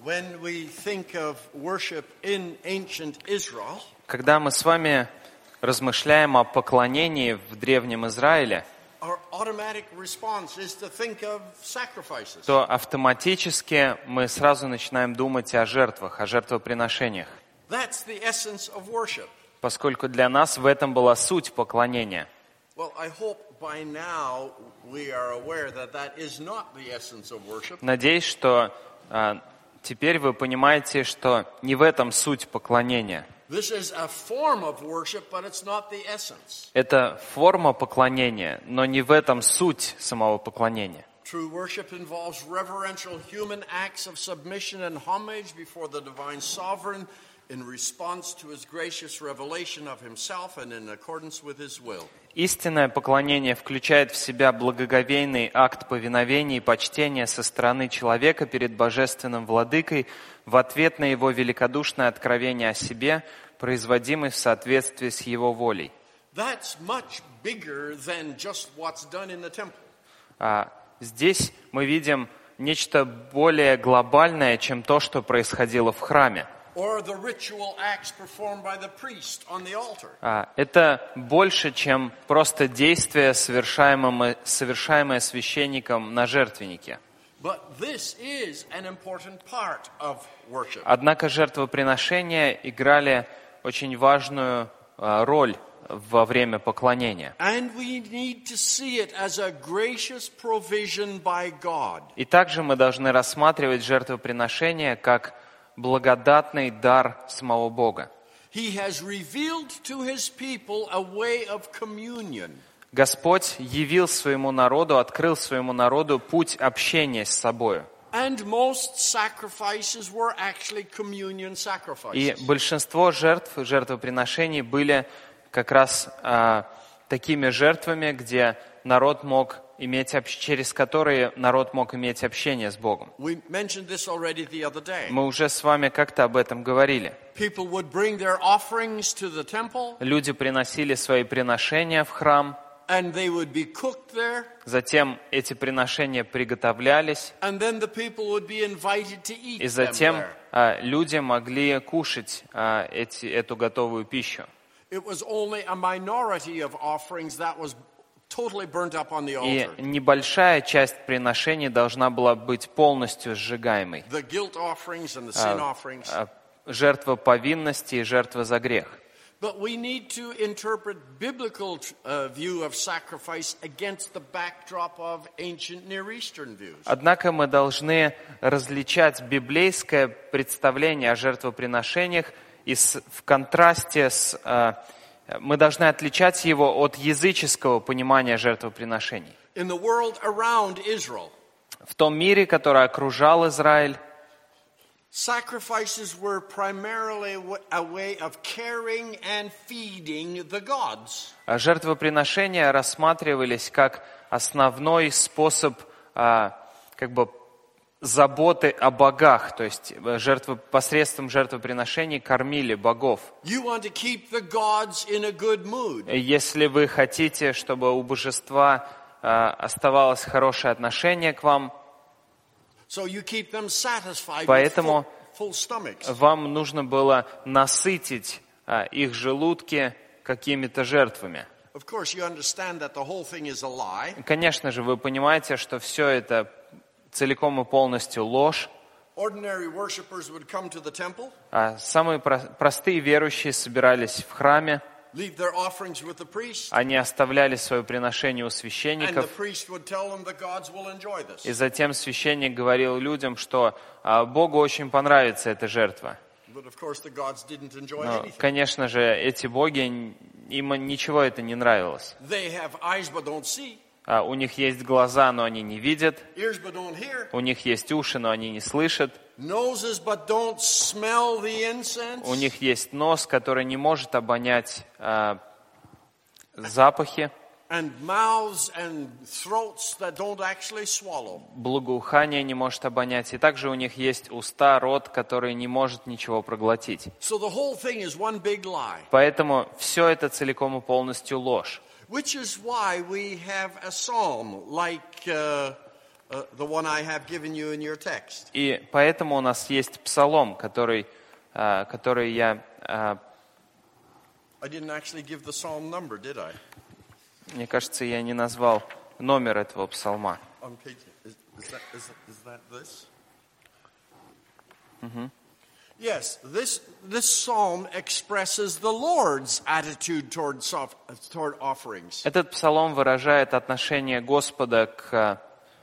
When we think of worship in ancient Israel, Когда мы с вами размышляем о поклонении в Древнем Израиле, our automatic response is to think of sacrifices. то автоматически мы сразу начинаем думать о жертвах, о жертвоприношениях, That's the essence of worship. поскольку для нас в этом была суть поклонения. Well, I hope by now we are aware that that is not the essence of worship. Надеюсь, что теперь вы понимаете, что не в этом суть поклонения. This is a form of worship, but it's not the essence. Это форма поклонения, но не в этом суть самого поклонения. True worship involves reverential human acts of submission and homage before the divine sovereign in response to his gracious revelation of himself and in accordance with his will. Истинное поклонение включает в себя благоговейный акт повиновения и почтения со стороны человека перед божественным владыкой в ответ на его великодушное откровение о себе, производимый в соответствии с его волей. That's much bigger than just what's done in the temple. Здесь мы видим нечто более глобальное, чем то, что происходило в храме. Or the ritual acts performed by the priest on the altar. Это больше, чем просто действие, совершаемое священником на жертвеннике. But this is an important part of worship. Однако жертвоприношения играли очень важную роль во время поклонения. And we need to see it as a gracious provision by God. И также мы должны рассматривать жертвоприношение как благодатный дар самого Бога. He has revealed to his people a way of communion. Господь явил своему народу, открыл своему народу путь общения с собою. And most sacrifices were actually communion И sacrifices. большинство жертвоприношений были как раз такими жертвами, где народ мог иметь через которые народ мог иметь общение с Богом. We mentioned this already the other day. Мы уже с вами как-то об этом говорили. People would bring their offerings to the temple, Люди приносили свои приношения в храм, and they would be cooked there, затем эти приношения приготовлялись, and then the people would be invited to eat и them затем there. люди могли кушать эту готовую пищу. It was only a minority of offerings that was totally burnt up on the И altar. небольшая часть приношений должна была быть полностью сжигаемой. The guilt offerings and the sin offerings. Жертва повинности и жертва за грех. But we need to interpret biblical view of sacrifice against the backdrop of ancient Near Eastern views. Однако мы должны различать библейское представление о жертвоприношениях и в контрасте мы должны отличать его от языческого понимания жертвоприношений. In the world around Israel, В том мире, который окружал Израиль, sacrifices were primarily a way of caring and feeding the gods. жертвоприношения рассматривались как основной способ заботы о богах, то есть посредством жертвоприношений кормили богов. You want to keep the gods in a good mood. Если вы хотите, чтобы у божества оставалось хорошее отношение к вам, So you keep them satisfied with поэтому full stomachs. вам нужно было насытить их желудки какими-то жертвами. Of course, you understand that the whole thing is a lie. Конечно же, вы понимаете, что все это целиком и полностью ложь. Ordinary worshipers would come to the temple, Самые простые верующие собирались в храме, leave their offerings with the priest, они оставляли свое приношение у and the священников, priest would tell them the gods will enjoy this. и затем священник говорил людям, что Богу очень понравится эта жертва. But of course, the gods didn't enjoy Но, anything. конечно же, эти боги, им ничего это не нравилось. They have eyes but don't see, У них есть глаза, но они не видят, ears but don't hear, у них есть уши, но они не слышат, noses but don't smell the incense. у них есть нос, который не может обонять запахи, And mouths and throats that don't actually swallow. благоухание не может обонять, и также у них есть уста, рот, который не может ничего проглотить. So the whole thing is one big lie. Поэтому все это целиком и полностью ложь. Which is why we have a psalm like the one I have given you in your text. И поэтому у нас есть псалом, который я, I didn't actually give the psalm number, did I? мне кажется, я не назвал номер этого псалма. On page, is that this? Yes, this psalm expresses the Lord's attitude toward offerings. Этот псалом выражает отношение Господа к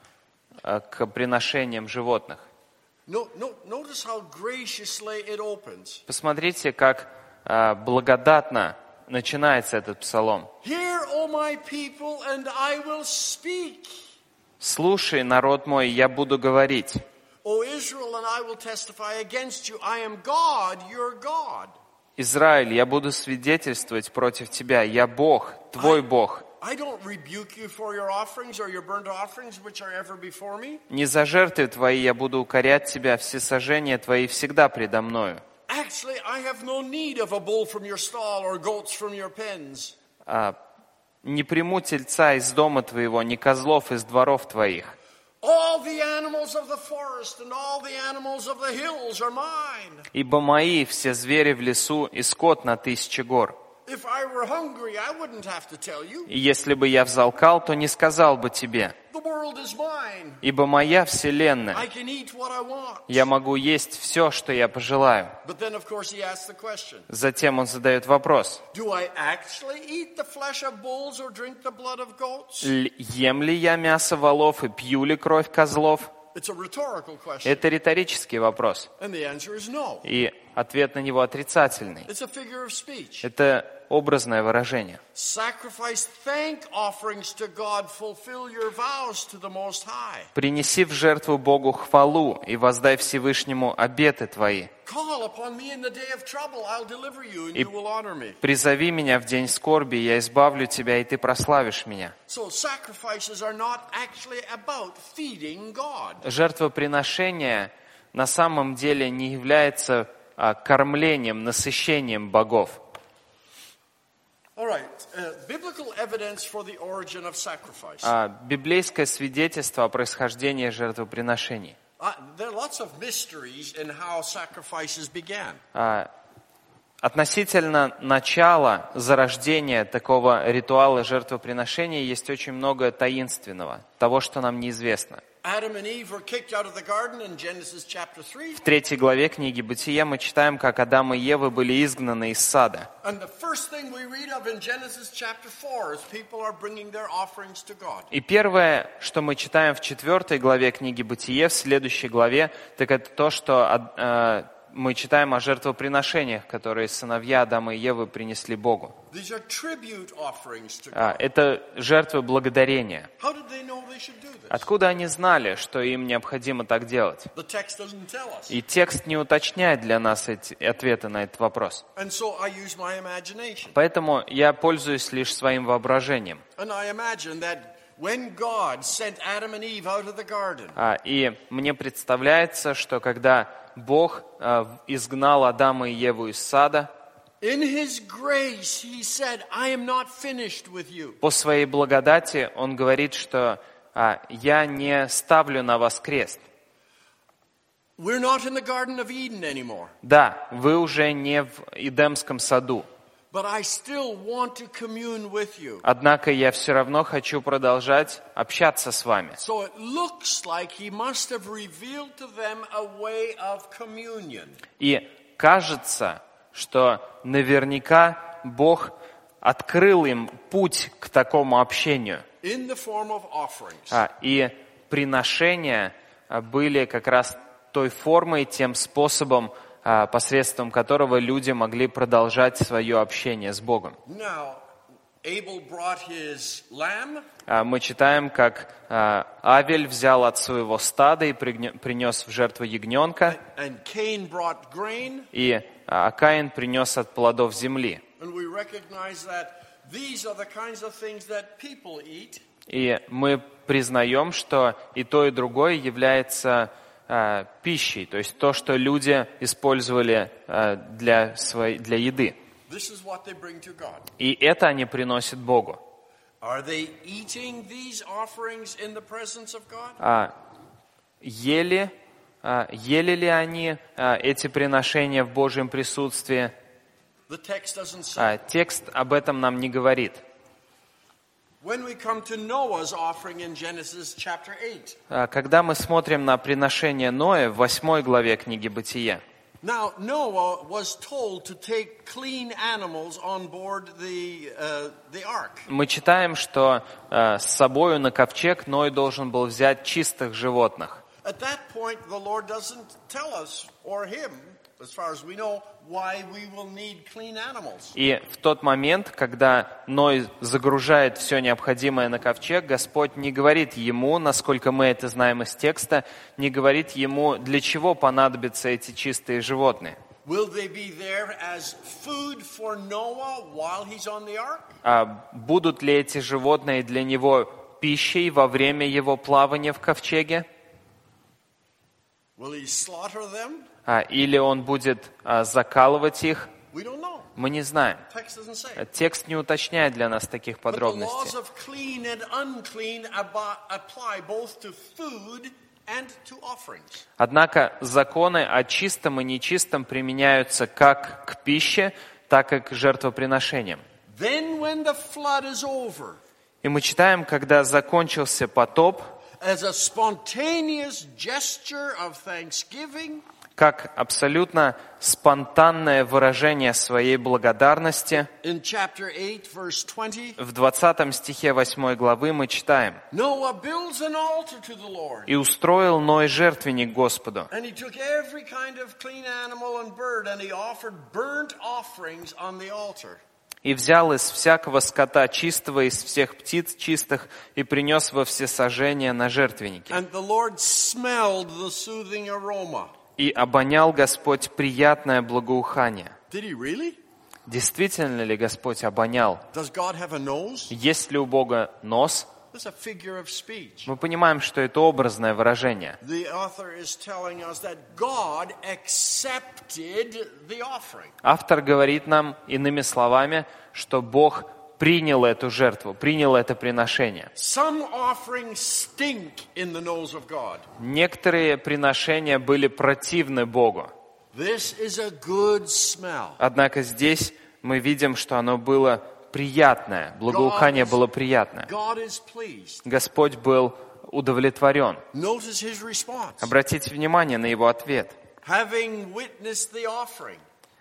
приношениям животных. Notice how graciously it opens. Посмотрите, как благодатно начинается этот псалом. Hear, O my people, and I will speak. «Слушай, народ мой, я буду говорить. O Israel, and I will testify against you. I am God, your God. Израиль, я буду свидетельствовать против тебя. Я Бог, твой Бог. I don't rebuke you for your offerings or your burnt offerings, which are ever before me. Не за жертвы твои я буду укорять тебя, всесожжения твои всегда предо мною». Actually, I have no need of a bull from your stall or goats from your pens. «Не приму тельца из дома твоего, ни козлов из дворов твоих. All the animals of the forest and all the animals of the hills are mine. Ибо мои все звери в лесу и скот на 1000 гор. If I were hungry, I wouldn't have to tell you. И если бы я взалкал, то не сказал бы тебе. The world is mine. Ибо моя вселенная. I can eat what I want. Я могу есть все, что я пожелаю». But then, of course, he asks the question. Затем он задает вопрос. Do I actually eat the flesh of bulls or drink the blood of goats? Ем ли я мясо волов и пью ли кровь козлов? It's a rhetorical question. Это риторический вопрос. And the answer is no. И ответ на него отрицательный. It's a figure of speech. Это образное выражение. Sacrifice thank offerings to God, fulfill your vows to the Most High. «Принеси в жертву Богу хвалу и воздай Всевышнему обеты твои. Call upon me in the day of trouble, I'll deliver you, and you will honor me. Призови меня в день скорби, я избавлю тебя, и ты прославишь меня». So sacrifices are not actually about feeding God. Жертвоприношение на самом деле не является кормлением, насыщением богов. All right, biblical evidence for the origin of sacrifice. Библейское свидетельство о происхождении жертвоприношений. There are lots of mysteries in how sacrifices began. Относительно начала, зарождения такого ритуала жертвоприношения есть очень много таинственного, того, что нам неизвестно. Adam and Eve were kicked out of the garden in Genesis chapter 3. В 3 главе книги Бытия мы читаем, как Адам и Ева были изгнаны из сада. And the first thing we read of in Genesis chapter 4 is people are bringing their offerings to God. И первое, что мы читаем в 4 главе книги Бытие, в следующей главе, так это то, что мы читаем о жертвоприношениях, которые сыновья Адама и Евы принесли Богу. These are tribute offerings to God. Это жертвы благодарения. How did they know they should do this? Откуда они знали, что им необходимо так делать? The text doesn't tell us. И текст не уточняет для нас ответы на этот вопрос. And so I use my imagination. Поэтому я пользуюсь лишь своим воображением. And I imagine that when God sent Adam and Eve out of the garden, И мне представляется, что когда Бог изгнал Адама и Еву из сада, in His grace, He said, I am not finished with you. по своей благодати Он говорит, что «я не ставлю на вас крест». We're not in the Garden of Eden anymore. Да, вы уже не в Эдемском саду. But I still want to commune with you. Однако я все равно хочу продолжать общаться с вами. So it looks like He must have revealed to them a way of communion. И кажется, что наверняка Бог открыл им путь к такому общению. In the form of offerings. И приношения были как раз той формой, тем способом, посредством которого люди могли продолжать свое общение с Богом. Now, Abel brought his lamb. Мы читаем, как Авель взял от своего стада и принес в жертву ягненка, And Cain brought grain. и Каин принес от плодов земли. And we recognize that these are the kinds of things that people eat. И мы признаем, что и то, и другое является пищей, то есть то, что люди использовали для еды. This is what they bring to God. И это они приносят Богу. Are they eating these offerings in the presence of God? Ели ли они эти приношения в Божьем присутствии? The text doesn't say. Текст об этом нам не говорит. When we come to Noah's offering in Genesis chapter 8. Когда мы смотрим на приношение Ноя в 8 главе книги Бытия, Now, Noah was told to take clean animals on board the ark. мы читаем, что с собою на ковчег Ной должен был взять чистых животных. At that point, the Lord doesn't tell us, or him, as far as we know, why we will need clean animals. И в тот момент, когда Ной загружает все необходимое на ковчег, Господь не говорит ему, насколько мы это знаем из текста, не говорит ему, для чего понадобятся эти чистые животные. Will they be there as food for Noah while he's on the ark? Будут ли эти животные для него пищей во время его плавания в ковчеге? Will he slaughter them? Или он будет закалывать их? We don't know. Мы не знаем. Text doesn't say. Текст не уточняет для нас таких But the подробностей. laws of clean and unclean apply both to food and to offerings. Однако законы о чистом и нечистом применяются как к пище, так и к жертвоприношениям. Then when the flood is over, И мы читаем, когда закончился потоп, as a spontaneous gesture of thanksgiving, как абсолютно спонтанное выражение своей благодарности, in chapter 8, verse 20, в 20 стихе 8 главы мы читаем: Noah builds an altar to the Lord. «И устроил Ной жертвенник Господу, And he took every kind of clean animal and bird, and he offered burnt offerings on the altar. и взял из всякого скота чистого, из всех птиц чистых, и принес во всесожжение на жертвеннике. And the Lord smelled the soothing aroma. И обонял Господь приятное благоухание». Did he really? Действительно ли Господь обонял? Does God have a nose? Есть ли у Бога нос? That's a figure of speech. Мы понимаем, что это образное выражение. The author is telling us that God accepted the offering. Автор говорит нам иными словами, что Бог принял эту жертву, принял это приношение. Some offerings stink in the nose of God. Некоторые приношения были противны Богу. This is a good smell. Однако здесь мы видим, что оно было приятное, благоухание было приятное. God is pleased. Господь был удовлетворен. Notice his response. Обратите внимание на его ответ. Having witnessed the offering,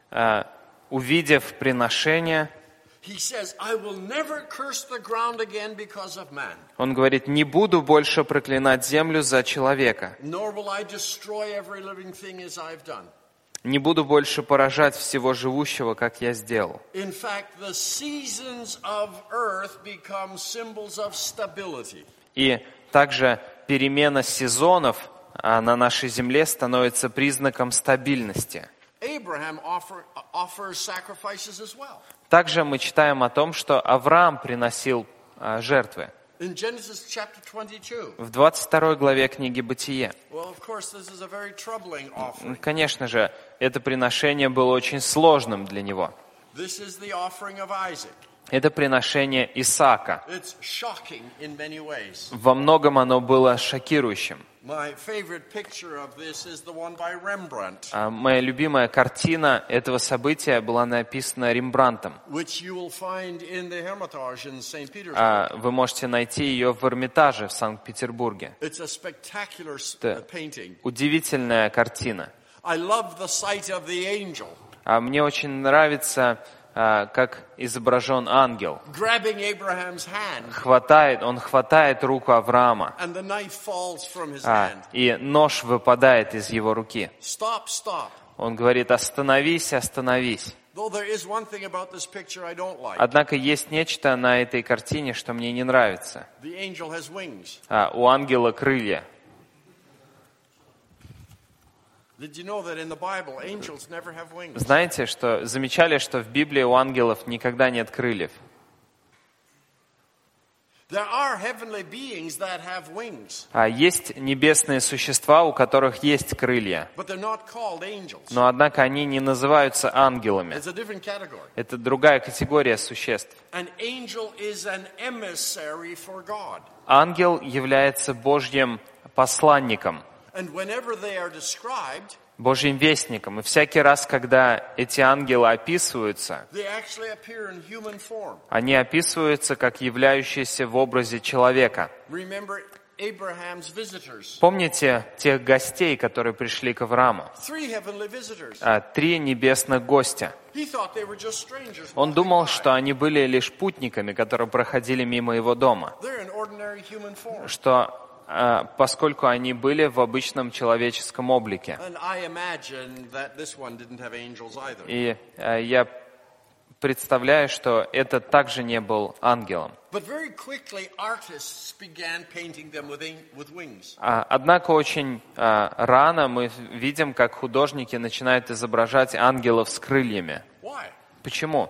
Увидев приношение, he says, I will never curse the ground again because of man, он говорит: «Не буду больше проклинать землю за человека, nor will I destroy every living thing as I've done. не буду больше поражать всего живущего, как я сделал». In fact, the seasons of earth become symbols of stability. И также перемена сезонов на нашей земле становится признаком стабильности. Abraham offers sacrifices as well. Также мы читаем о том, что Авраам приносил жертвы. In Genesis chapter 22, В 22 главе книги Бытие. well, of course, this is a very troubling offering. Конечно же, это приношение было очень сложным для него. This is the offering of Isaac. Это приношение Исаака. It's shocking in many ways. Во многом оно было шокирующим. My favorite picture of this is the one by Rembrandt, Моя любимая картина этого события была написана Рембрандтом. which you will find in the Hermitage in St. Petersburg. Вы можете найти ее в Эрмитаже в Санкт-Петербурге. It's a spectacular Да. painting. Удивительная картина. I love the sight of the angel Мне очень нравится, как изображен ангел. grabbing Abraham's hand, Он хватает руку Авраама, and the knife falls from his hand. и нож выпадает из его руки. Stop, stop. Он говорит: «Остановись, остановись». Though there is one thing about this picture I don't like. Однако есть нечто на этой картине, что мне не нравится. The angel has wings. У ангела крылья. Did you know that in the Bible, angels never have wings? Знаете, замечали, что в Библии у ангелов никогда нет крыльев? There are heavenly beings that have wings, Есть небесные существа, у которых есть крылья, but they're not called angels. но, однако, они не называются ангелами. It's a different category. Это другая категория существ. An angel is an emissary for God. Ангел является Божьим посланником, And whenever they are described, Божьим вестником. И всякий раз, когда эти ангелы описываются, they actually appear in human form. они описываются как являющиеся в образе человека. Remember Abraham's visitors. Помните тех гостей, которые пришли к Аврааму? 3 heavenly visitors. 3 небесных гостя. He thought they were just strangers. Он walking думал, by. что они были лишь путниками, которые проходили мимо его дома, They're in ordinary human form. что поскольку они были в обычном человеческом облике. And I imagine that this one didn't have angels either. И я представляю, что это также не был ангелом. But very quickly artists began painting them with wings. Однако очень рано мы видим, как художники начинают изображать ангелов с крыльями. Why? Почему?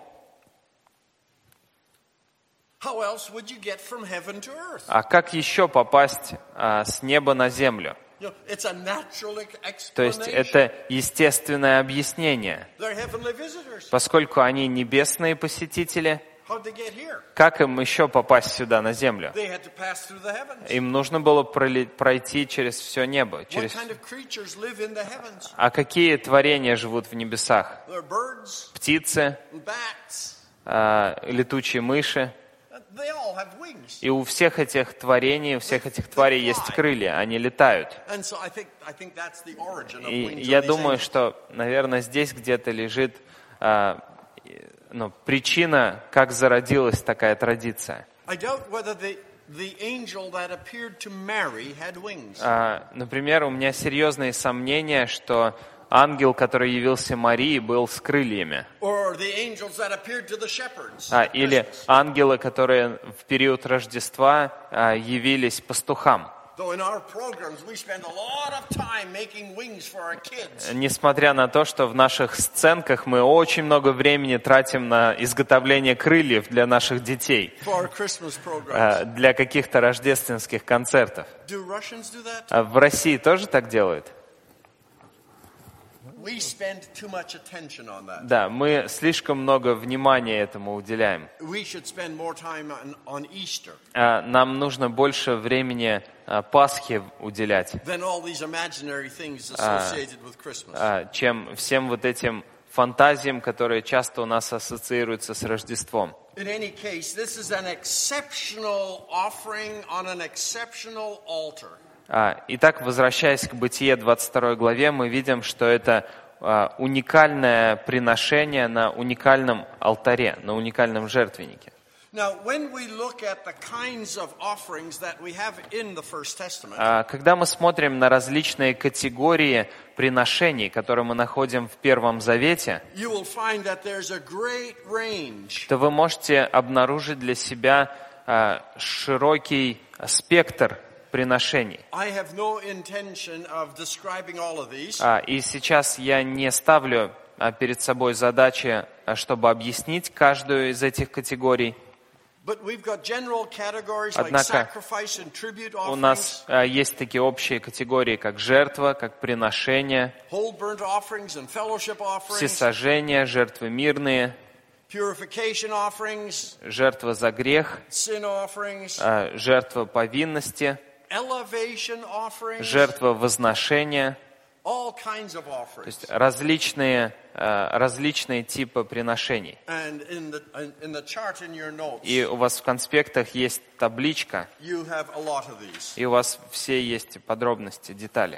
How else would you get from heaven to earth? А как еще попасть с неба на землю? You know, it's a natural То есть explanation. это естественное объяснение. They're heavenly visitors. Поскольку они небесные посетители, How'd they get here? как им еще попасть сюда на землю? They had to pass through the heavens. Им нужно было пройти через все небо. What Через... kind of creatures live in the heavens? А какие творения живут в небесах? There are birds Птицы, and bats. летучие мыши. They all have wings. И у всех этих творений, у всех этих тварей есть крылья, они летают. And so I think that's the origin of И wings. я of these думаю, angels. что, наверное, здесь где-то лежит причина, как зародилась такая традиция. I doubt whether the angel that appeared to Mary had wings. Например, у меня серьезные сомнения, что ангел, который явился Марии, был с крыльями. Or the angels that appeared to the shepherds. Или ангелы, которые в период Рождества явились пастухам. Though in our programs we spend a lot of time making wings for our kids. Несмотря на то, что в наших сценках мы очень много времени тратим на изготовление крыльев для наших детей, For our Christmas programs. для каких-то рождественских концертов. Do Russians do that? А в России тоже так делают? We spend too much attention on that. Да, мы слишком много внимания этому уделяем. We should spend more time on Easter Нам нужно больше времени Пасхе уделять, than all these imaginary things associated with Christmas. чем всем вот этим фантазиям, которые часто у нас ассоциируются с Рождеством. In any case, this is an exceptional offering on an exceptional altar. Итак, возвращаясь к Бытие 22 главе, мы видим, что это уникальное приношение на уникальном алтаре, на уникальном жертвеннике. Now, when we look at the kinds of offerings that we have in the First Testament, Когда мы смотрим на различные категории приношений, которые мы находим в Первом Завете, you will find that there's a great range. то вы можете обнаружить для себя широкий спектр приношений. I have no intention of describing all of these, И сейчас я не ставлю перед собой задачи, чтобы объяснить каждую из этих категорий. but we've got general categories like Однако sacrifice and tribute у offerings, нас есть такие общие категории, как жертва, как приношение, whole burnt offerings and fellowship offerings, всесожжения, жертвы мирные, purification offerings, жертва за грех, sin offerings, жертва повинности, elevation offerings, жертва возношения, all kinds of то offerings. есть различные типы приношений. And in the chart in your notes, И у вас в конспектах есть табличка, you have a lot of these. и у вас все есть подробности, детали.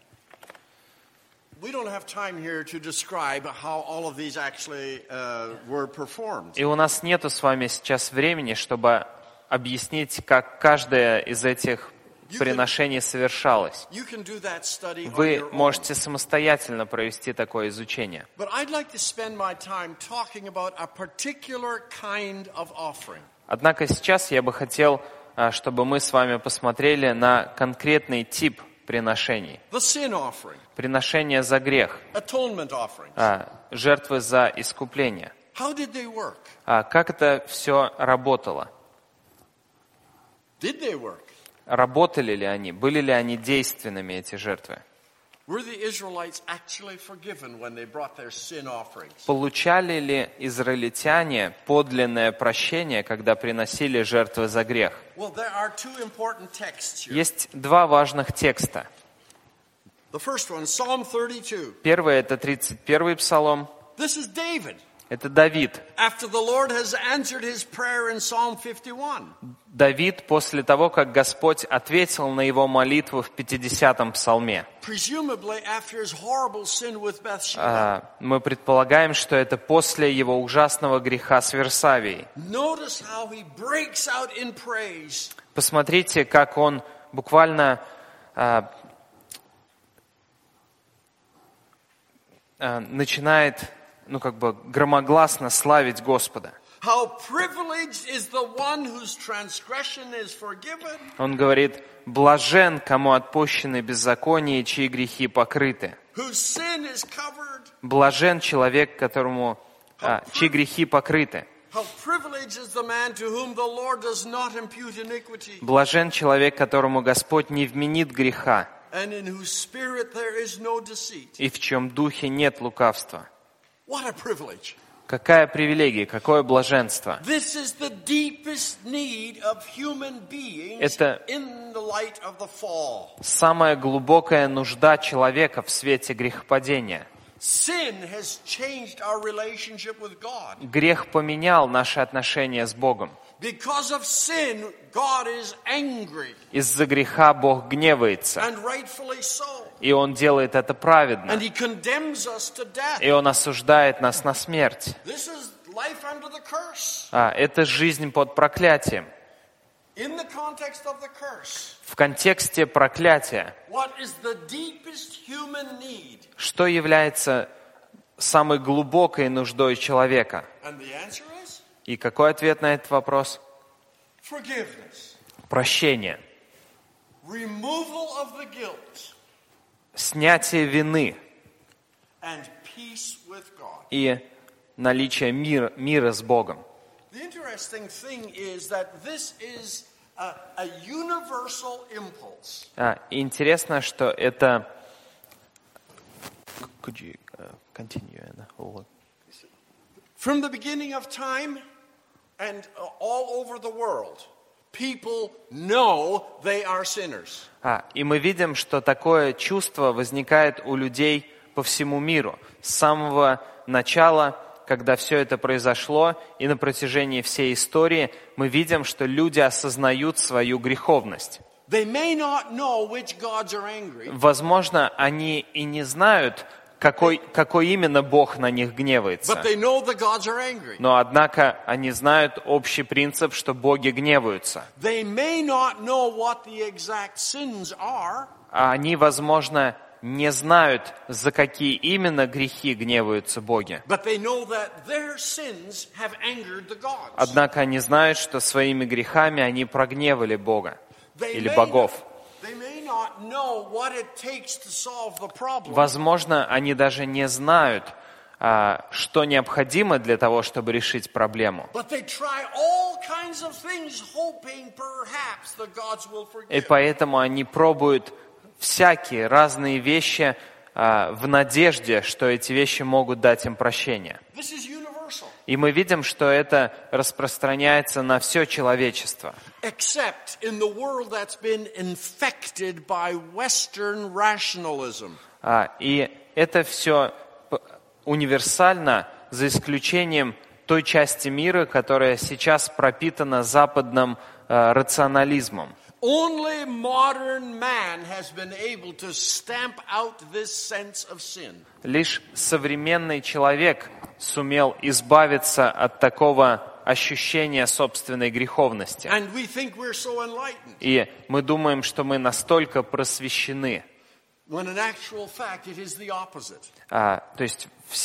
We don't have time here to describe how all of these actually were performed. И у нас нету с вами сейчас времени, чтобы объяснить, как каждое из этих приношений совершалось. You can do that study on Вы your own. можете самостоятельно провести такое изучение. But I'd like to spend my time talking about a particular kind of offering. Однако сейчас я бы хотел, чтобы мы с вами посмотрели на конкретный тип приношений. The sin offering, Приношение за грех, atonement offerings. жертвы за искупление. How did they work? Как это все работало? Did they work? Работали ли они? Были ли они действенными, эти жертвы? Were the Israelites actually forgiven when they brought their sin offerings? Получали ли израильтяне подлинное прощение, когда приносили жертвы за грех? Well, there are two important texts here. Есть два важных текста. The first one, Psalm 32. Первый – это 31-й псалом. This is David. Это Давид. After the Lord has answered his prayer in Psalm 51. Давид после того, как Господь ответил на его молитву в 50-м псалме. Presumably after his horrible sin with Bathsheba. Мы предполагаем, что это после его ужасного греха с Версавией. Notice how he breaks out in praise. Посмотрите, как он буквально начинает, громогласно славить Господа. How privileged is the one whose transgression is forgiven. Он говорит: блажен, кому отпущены беззакония, чьи грехи покрыты. Whose sin is covered. Блажен человек, чьи грехи покрыты. How privileged is the man to whom the Lord does not impute iniquity. Блажен человек, которому Господь не вменит греха, And in whose spirit there is no deceit. и в чьем духе нет лукавства. What a privilege. Какая привилегия, какое блаженство. This is the deepest need of human beings Это in the light of the fall. самая глубокая нужда человека в свете грехопадения. Sin has changed our relationship with God. Грех поменял наши отношения с Богом. Because of sin, God is angry. Из-за греха Бог гневается. And rightfully so. И Он делает это праведно. And he condemns us to death. И Он осуждает нас на смерть. This is life under the curse. Это жизнь под проклятием. In the context of the curse, В контексте проклятия, what is the deepest human need? что является самой глубокой нуждой человека? And the answer is И какой ответ на этот вопрос? forgiveness. Прощение. Removal of the guilt. Снятие вины And peace with God. и наличие мира с Богом. The interesting thing is that this is a universal impulse. Интересно, что это... Could you continue? From the beginning of time and all over the world, people know they are sinners. И мы видим, что такое чувство возникает у людей по всему миру. С самого начала, когда все это произошло, и на протяжении всей истории, мы видим, что люди осознают свою греховность. They may not know which gods are angry. Возможно, они и не знают, какой именно Бог на них гневается. But they know the gods are angry. Но, однако, они знают общий принцип, что боги гневаются. They may not know what the exact sins are. А они, возможно, не знают, за какие именно грехи гневаются боги. But they know that their sins have angered the gods. Однако они знают, что своими грехами они прогневали Бога или богов. They may not know what it takes to solve the problem. Возможно, они даже не знают, что необходимо для того, чтобы решить проблему. But they try all kinds of things, hoping perhaps the gods will И forgive. поэтому они пробуют всякие разные вещи в надежде, что эти вещи могут дать им прощение. This is universal. И мы видим, что это распространяется на все человечество. Except in the world that's been infected by Western rationalism. И это все универсально, за исключением той части мира, которая сейчас пропитана западным рационализмом. Only modern man has been able to stamp out this sense of sin. Лишь современный человек сумел избавиться от такого ощущения собственной греховности. And we think we're so enlightened. И мы думаем, что мы настолько просвещены. When in actual fact it is the opposite. То есть в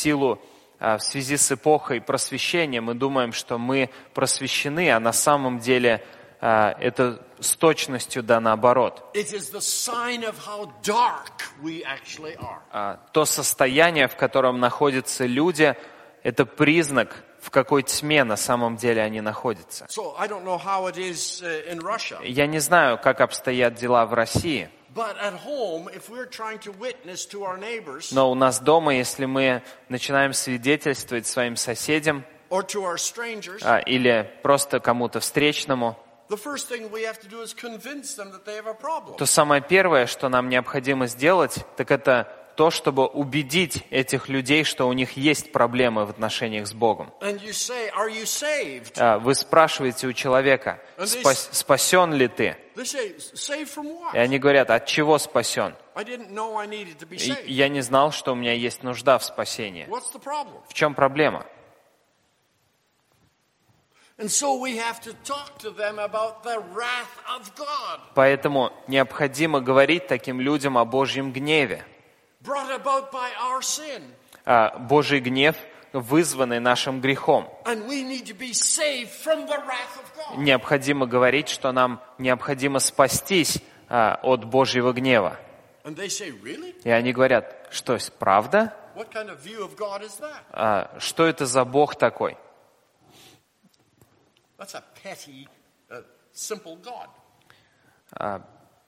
связи с эпохой просвещения мы думаем, что мы просвещены, а на самом деле это с точностью да наоборот. It is the sign of how dark we actually are. То состояние, в котором находятся люди, это признак в какой тьме на самом деле они находятся. So I don't know how it is in Russia. Я не знаю, как обстоят дела в России, But at home, if we're trying to witness to our neighbors но у нас дома, если мы начинаем свидетельствовать своим соседям or to our strangers, или просто кому-то встречному, the first thing we have to do is convince them that they have a problem. то самое первое, что нам необходимо сделать, так это то, чтобы убедить этих людей, что у них есть проблемы в отношениях с Богом. And you say, "Are you saved?" Вы спрашиваете у человека, спасен ли ты? They say, "Saved from what?" И они говорят, от чего спасен? I didn't know I needed to be saved. Я не знал, что у меня есть нужда в спасении. What's the problem? В чем проблема? And so we have to talk to them about the wrath of God, Поэтому необходимо говорить таким людям о Божьем гневе. brought about by our sin. Божий гнев, вызванный нашим грехом. And we need to be saved from the wrath of God. Необходимо говорить, что нам необходимо спастись от Божьего гнева. And they say, "Really? И они говорят, что правда? What kind of view of God is that?" Что это за Бог такой? That's a petty, simple God.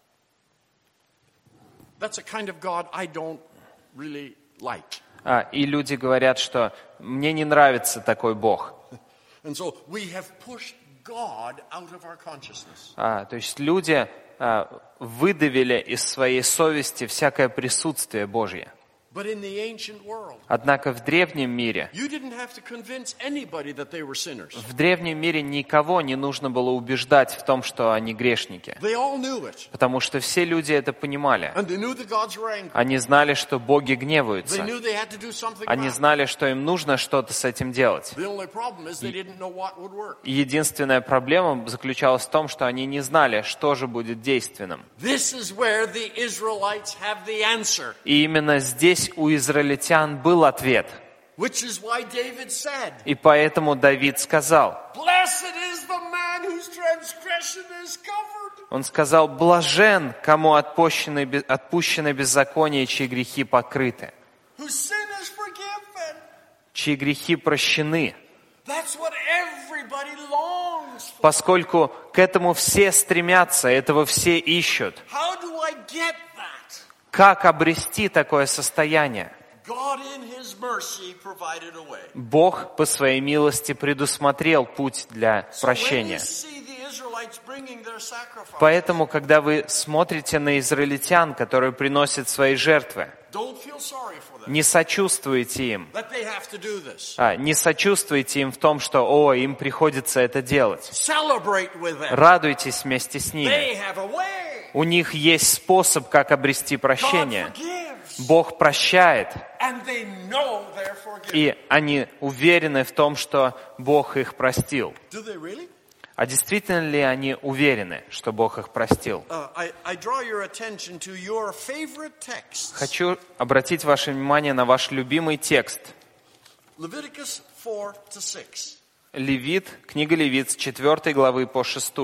That's a kind of God I don't really like. И люди говорят, что мне не нравится такой Бог. And so we have pushed God out of our consciousness. То есть люди выдавили из своей совести всякое присутствие Божье. But in the ancient world, Однако в древнем мире, you didn't have to convince anybody that they were sinners. в древнем мире никого не нужно было убеждать в том, что они грешники. They all knew it. Потому что все люди это понимали. And they knew the gods were angry. Они знали, что боги They гневаются. knew they had to do something Они about it. знали, что им нужно что-то с этим делать. The only problem is they didn't know what would work. И единственная проблема заключалась в том, что они не знали, что же будет действенным. This is where the Israelites have the answer. И именно здесь у израильтян был ответ. Which is why David said, И поэтому Давид сказал, "Blessed is the man whose transgression is covered, он сказал, блажен, кому отпущено беззаконие, чьи грехи покрыты, whose sin is forgiven." чьи грехи прощены. That's what everybody longs for. Поскольку к этому все стремятся, этого все ищут. How do I get that? Как обрести такое состояние? God in His mercy provided a way. Бог по своей милости предусмотрел путь для So when you прощения. see the Israelites bringing their sacrifice, Поэтому, когда вы смотрите на израильтян, которые приносят свои жертвы, don't feel sorry for them не сочувствуйте им. that they have to do this. Не сочувствуйте им в том, что, им приходится это делать. Celebrate with them. Радуйтесь вместе с ними. They have a way. У них есть способ, как обрести God прощение. forgives. Бог прощает, And they know they're forgiven. и они уверены в том, что Бог их простил. Do they really? А действительно ли они уверены, что Бог их простил? I draw your attention to your favorite text. Хочу обратить ваше внимание на ваш любимый текст. Leviticus 4-6. Левит, книга Левит с 4 главы по 6.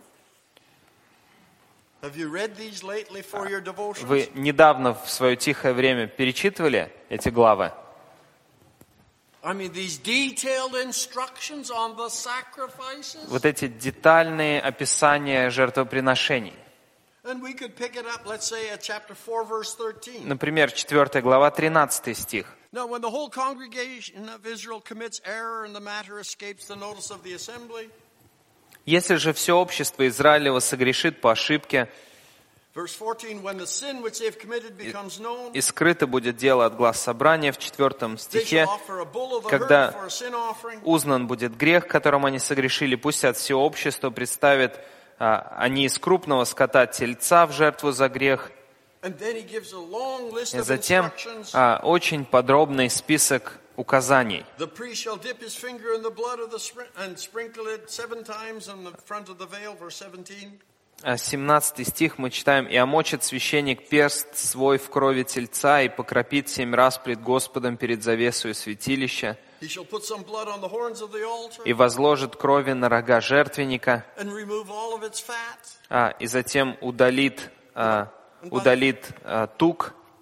Have you read these lately for your devotions? Вы недавно в свое тихое время перечитывали эти главы? I mean, these detailed instructions on the sacrifices. Вот эти детальные описания жертвоприношений. And we could pick it up, let's say, at chapter 4, verse 13. Например, 4 глава, 13 стих. Now, when the whole congregation of Israel commits error and the matter escapes the notice of the assembly, Если же все общество Израилева согрешит по ошибке, verse 14, when the sin which they've committed becomes known, и скрыто будет дело от глаз собрания, в 4 they стихе, shall offer a bull of a когда herd for a sin offering, узнан будет грех, которым они согрешили, пусть от всего общества представят они из крупного скота тельца в жертву за грех. and then he gives a long list И of затем instructions. очень подробный список указаний. The priest shall dip his finger in the blood of the and sprinkle it 7 times on the front of the veil, verse 17. 17 стих мы читаем: «И омочит священник перст свой в крови тельца и покропит 7 раз пред Господом перед завесою святилища, He shall put some blood on the horns of the altar и возложит крови на рога жертвенника, and remove all of its fat. и затем удалит тук,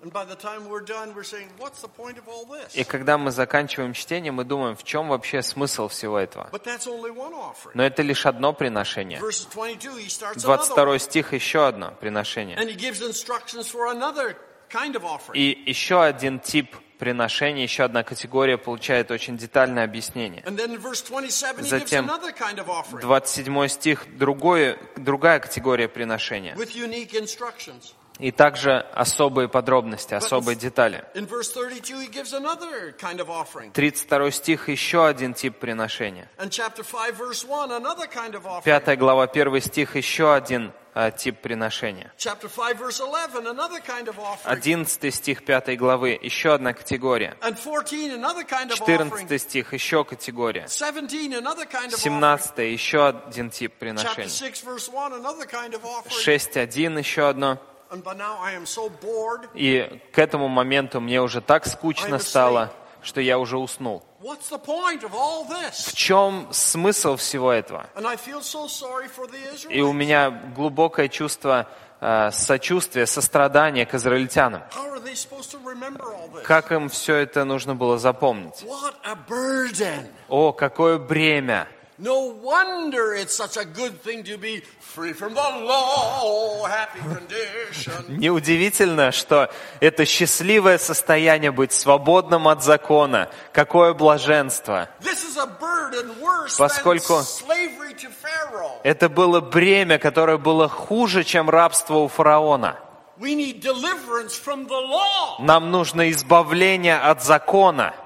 And by the time we're done, we're saying, what's the point of all this? И когда мы заканчиваем чтение, мы думаем, в чем вообще смысл всего этого? But that's only one offering. Но это лишь одно приношение. Verse 22, he starts 22 стих, еще одно приношение. and he gives instructions for another kind of offering. И еще один тип приношения, еще одна категория получает очень детальное объяснение. And then in verse 27, he gives Затем another kind of offering 27 стих, другая категория приношения. with unique instructions. И также особые подробности, особые детали. In verse 32, he gives another kind of offering. 32 стих, еще один тип приношения. And chapter 5, verse 1, another kind of offering. 5 глава, 1 стих, еще один тип приношения. Chapter 5, verse 11, another kind of offering. 11 стих 5 главы, еще одна категория. And 14, another kind of offering. 14 стих, еще категория. 17, another kind of offering. 17 еще один тип Chapter приношения. 6, verse 1, another kind of offering. 6.1 еще одно. And by now I am so bored. И к этому моменту мне уже так скучно стало, что я уже уснул. What's the point of all this? В чем смысл всего этого? And I feel so sorry for the И у Israelites. меня глубокое чувство сочувствия, сострадания к израильтянам. How are they supposed to remember all this? Как им все это нужно было запомнить? What a burden. О, какое бремя! No wonder it's such a good thing to be free from the law, happy condition. Неудивительно, что это счастливое состояние быть свободным от закона. Какое блаженство! This is a burden worse Поскольку than slavery to Pharaoh. это было бремя, которое было хуже, чем рабство у фараона. We need deliverance from the law. Нам нужно избавление от закона.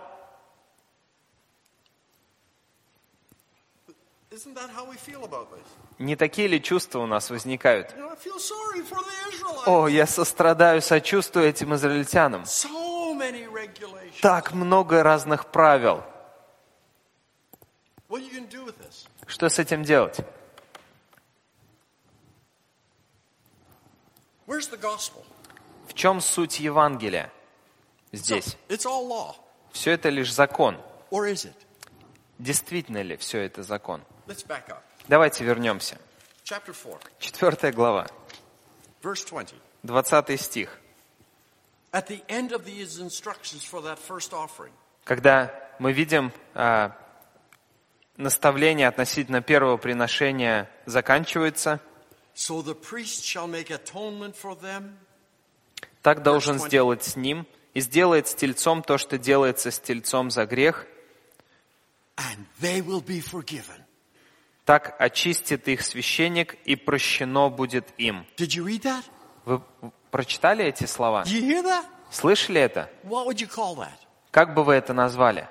Isn't that how we feel about this? Не такие ли чувства у нас возникают? You know, I feel sorry for the Israelites. О, я сострадаю, сочувствую этим израильтянам. So many regulations. Так много разных правил. What are you going to do with this? Что с этим делать? Where's the gospel? В чем суть Евангелия здесь? It's all law. Все это лишь закон. Or is it? Действительно ли все это закон? Let's back up. Давайте вернемся. Chapter 4, 4 глава, verse 20. 20 стих. At the end of these instructions for that first offering, Когда мы видим наставление относительно первого приношения заканчивается, so the priest shall make atonement for them, так должен сделать с ним, и сделает с тельцом то, что делается с тельцом за грех, and they will be forgiven. так очистит их священник, и прощено будет им. Did you read that? Вы прочитали эти слова? Did you hear that? Слышали это? What would you call that? Как бы вы это назвали?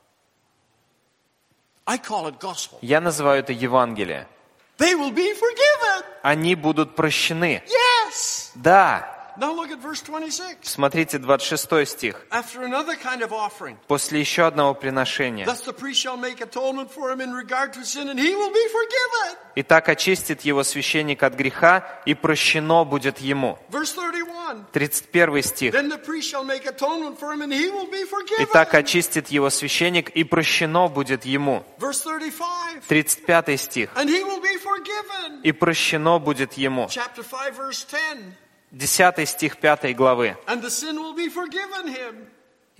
I call it gospel. Я называю это Евангелие. They will be forgiven. Они будут прощены. Yes. Да. Now look at verse 26. Смотрите, 26 стих. After another kind of offering, После еще одного приношения. thus the priest shall make atonement for him in regard to sin, and he will be forgiven. Итак, очистит его священник от греха, и прощено будет ему. Verse 31. 31 стих. Then the priest shall make atonement for him, and he will be forgiven. Итак, очистит его священник, и прощено будет ему. Verse 35. 35 стих. And he will be forgiven. И прощено будет ему. Chapter 5, verse 10. 10 стих 5 главы. And the sin will be forgiven him.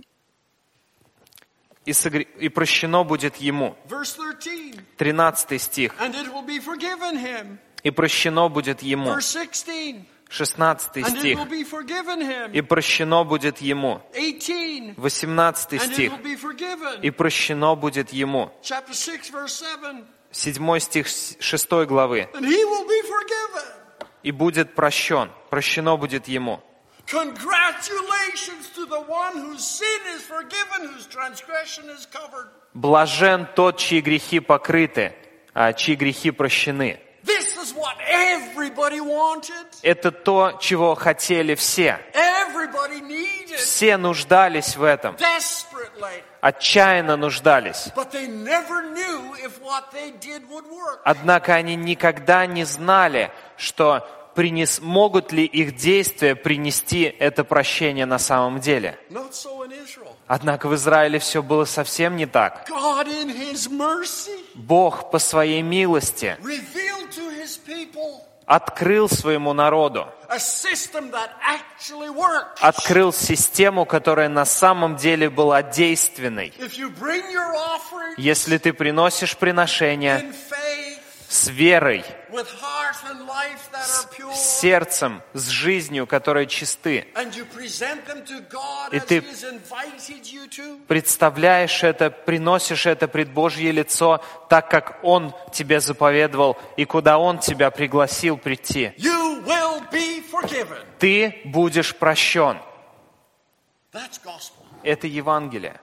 И прощено будет ему. Verse 13. 13 стих. And it will be forgiven him. И прощено будет ему. Verse 16. 16 And it стих. will be forgiven him. И прощено будет ему. 18. 18 And it стих. will be forgiven. И прощено будет ему. Chapter 6, verse 7. 7 стих 6 главы. And he will be forgiven. И будет прощен. Прощено будет ему. Congratulations to the one whose sin is forgiven, whose transgression is covered. Блажен тот, чьи грехи покрыты, а чьи грехи прощены. This is what everybody wanted. Это то, чего хотели все. Everybody needed. Все нуждались в этом. Desperately. Отчаянно нуждались. But they never knew if what they did would work. Однако они никогда не знали, что могут ли их действия принести это прощение на самом деле. Not so in Israel. Однако в Израиле все было совсем не так. God in his mercy Бог по своей милости revealed to his people открыл своему народу, a system that actually works. открыл систему, которая на самом деле была действенной. If you bring your offering Если ты приносишь приношения in faith, с верой, with heart and life that are pure, с сердцем, с жизнью, которые чисты, and you present them to God И as ты He has invited you to, представляешь это, приносишь это пред Божье лицо, так как Он тебе заповедовал и куда Он тебя пригласил прийти, you will be forgiven. ты будешь прощен. That's gospel. Это Евангелие.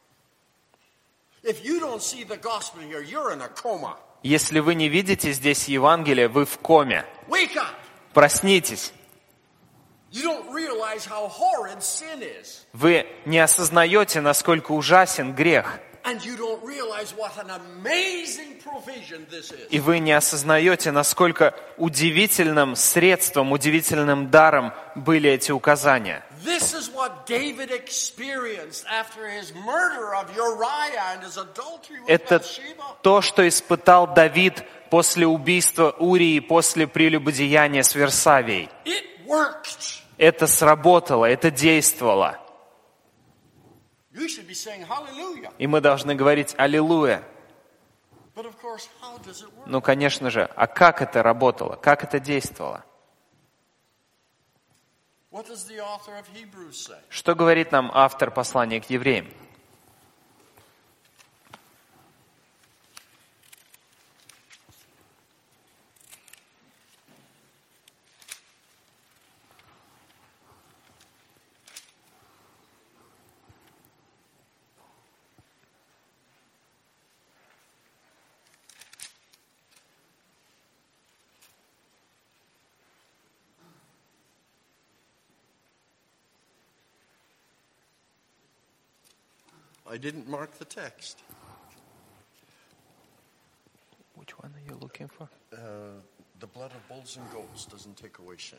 If you don't see the gospel here, you're in a coma. Если вы не видите здесь Евангелие, вы в коме. Wake up. Проснитесь. You don't realize how horrid sin is. Вы не осознаете, насколько ужасен грех. And you don't realize what an amazing provision this is. И вы не осознаете, насколько удивительным средством, удивительным даром были эти указания. This is what David experienced after his murder of Uriah and his adultery with Это Bathsheba. то, что испытал Давид после убийства Урии, после прелюбодеяния с Версавией. It worked. Это сработало, это действовало. You should be saying hallelujah. И мы должны говорить «Аллилуйя». But of course, how does it work? Ну, конечно же, а как это работало? Как это действовало? What does the author of Hebrews say? Что говорит нам автор послания к евреям? I didn't mark the text. Which one are you looking for? The blood of bulls and goats doesn't take away sin.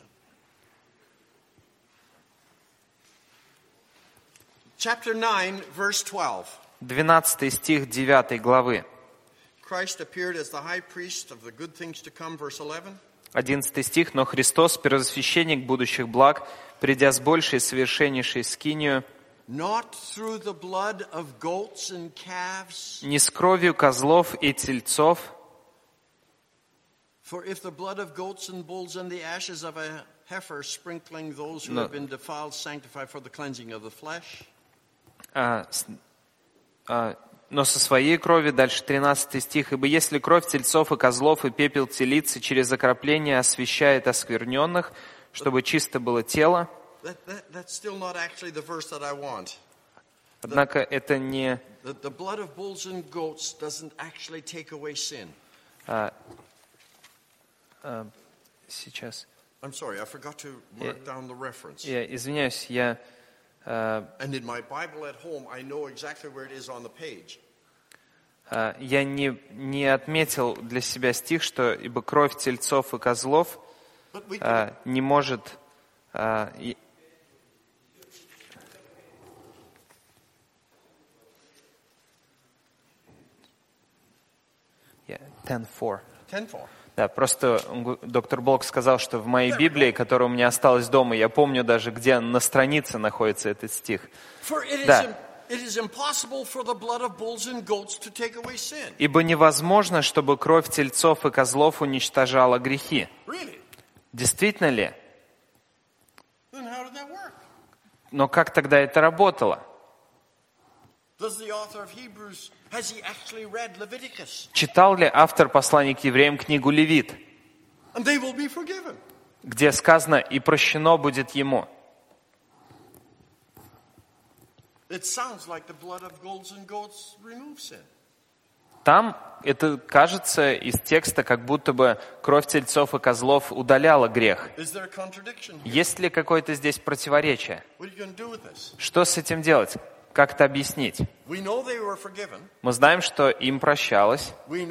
Chapter 9, verse 12. 12 стих 9 главы. Christ appeared as the high priest of the good things to come, verse 11. 11 стих. «Но Христос, первосвященник будущих благ, придя с большей и совершеннейшей скинию, Not through the blood of goats and calves. не с кровью козлов и тельцов, For if the blood of goats and bulls and the ashes of a heifer sprinkling those who have been defiled sanctify for the cleansing of the flesh. но со своей крови», дальше 13 стих, «ибо если кровь тельцов и козлов и пепел телицы через окропление освящает оскверненных, чтобы чисто было тело». That's still not actually the verse that I want. Однако это не... The blood of bulls and goats doesn't actually take away sin. Сейчас. I'm sorry, I forgot to mark down the reference. Я извиняюсь, я... And in my Bible at home, I know exactly where it is on the page. Я не отметил для себя стих, что «ибо кровь тельцов и козлов не может...» Yeah, 10:4. 10:4. Да, просто доктор Блок сказал, что в моей Библии, которая у меня осталась дома, я помню даже, где на странице находится этот стих. Да. «Ибо невозможно, чтобы кровь тельцов и козлов уничтожала грехи». Действительно ли? Но как тогда это работало? Читал ли автор послания к евреям книгу Левит, где сказано «и прощено будет ему»? Там это кажется из текста, как будто бы кровь тельцов и козлов удаляла грех. Есть ли какое-то здесь противоречие? Что с этим делать? Как это объяснить? Мы знаем, что им прощалось. Мы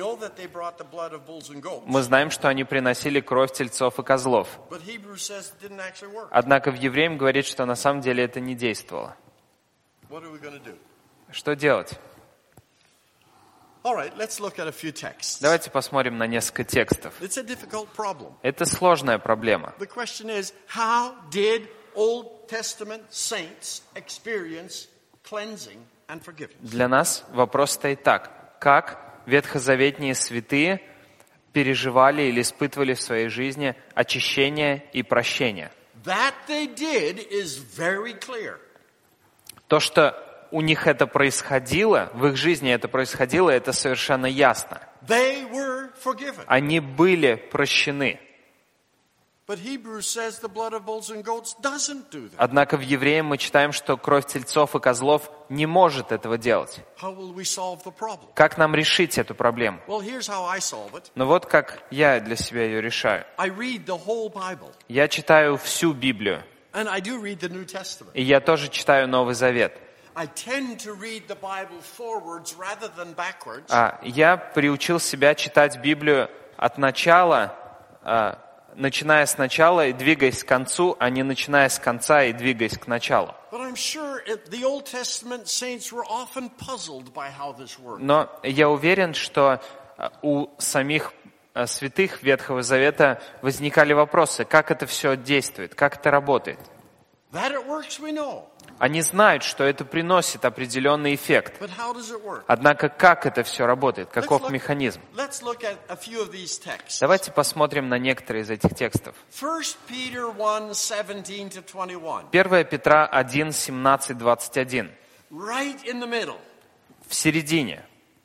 знаем, что они приносили кровь тельцов и козлов. Однако в Евреям говорит, что на самом деле это не действовало. Что делать? All right, let's look at a few texts. Давайте посмотрим на несколько текстов. It's a difficult problem. Это сложная проблема. The question is, how did Old Testament saints experience cleansing and forgiveness? Для нас вопрос стоит так. Как ветхозаветные святые переживали или испытывали в своей жизни очищение и прощение? That they did is very clear. То, что у них это происходило, в их жизни это происходило, это совершенно ясно. They were forgiven. Они были прощены. But Hebrews says the blood of bulls and goats doesn't do that. Однако в Евреям мы читаем, что кровь тельцов и козлов не может этого делать. How will we solve the problem? Как нам решить эту проблему? Well, here's how I solve it. Ну вот как я для себя ее решаю. I read the whole Bible. Я читаю всю Библию, And I do read the New Testament. и я тоже читаю Новый Завет. I tend to read the Bible forwards rather than backwards. Я приучил себя читать Библию от начала, начиная с начала и двигаясь к концу, а не начиная с конца и двигаясь к началу. But I'm sure the Old Testament saints were often puzzled by how this worked. Но я уверен, что у самих святых Ветхого Завета возникали вопросы, как это все действует, как это работает. That it works, we know. Они знают, что это приносит определенный эффект. But how does it work? Однако как это все работает, каков механизм? Let's look at a few of these texts. Давайте посмотрим на некоторые из этих текстов. 1 Peter 1:17-21. 1 Петра 1, 17, 21. Right in the middle. В середине.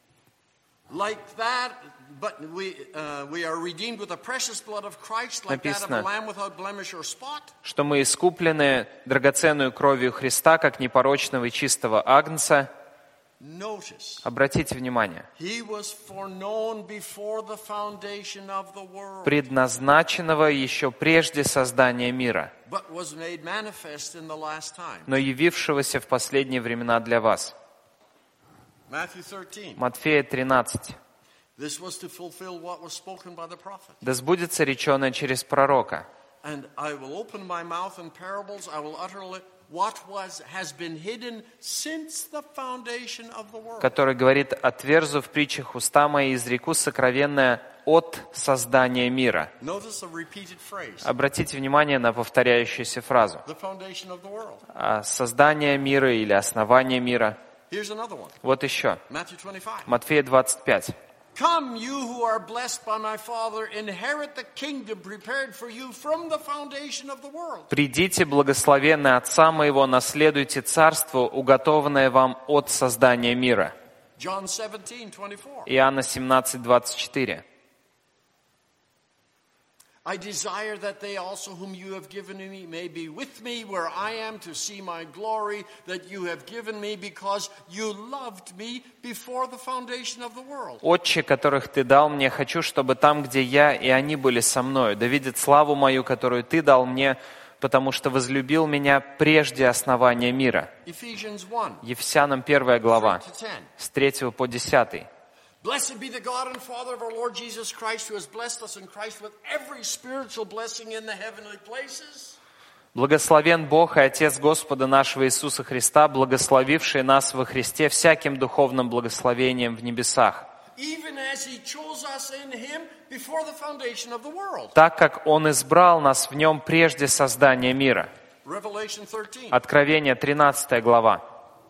Like that, but we are redeemed with the precious blood of Christ, like that of a lamb without blemish or spot. Что мы искуплены драгоценную кровью Христа, как непорочного и чистого агнца. Notice. Обратите внимание. He was foreknown before the foundation of the world. Предназначенного еще прежде создания мира, But was made manifest in the last time. но явившегося в последние времена для вас. Matthew 13. Матфея 13. This was to fulfill what was spoken by the prophet. Да сбудется реченое через пророка. And I will open my mouth in parables, I will utter what has been hidden since the foundation of the world. Который говорит: «Отверзу в притчах уста мои, изреку сокровенное от создания мира». Notice a repeated phrase. Обратите внимание на повторяющуюся фразу. The foundation of the world. Создание мира или основание мира. Here's another one. Вот еще. Matthew 25. Матфея 25. Come, you who are blessed by my Father, inherit the kingdom prepared for you from the foundation of the world. «Придите, благословенные Отца моего, наследуйте царство, уготованное вам от создания мира». John 17:24. Иоанна 17, 24. I desire that they also whom you have given me may be with me where I am to see my glory that you have given me because you loved me before the foundation of the world. «Отче, которых ты дал мне, хочу, чтобы там, где я, и они были со мною, да видят славу мою, которую ты дал мне, потому что возлюбил меня прежде основания мира». Ephesians 1. Ефесянам 1 глава, 3-10. с 3 по 10. Blessed be the God and Father of our Lord Jesus Christ, who has blessed us in Christ with every spiritual blessing in the heavenly places. «Благословен Бог и Отец Господа нашего Иисуса Христа, благословивший нас во Христе всяким духовным благословением в небесах, Even as he chose us in him before the foundation of the world. так как Он избрал нас в Нем прежде создания мира». Revelation 13. Откровение 13 глава.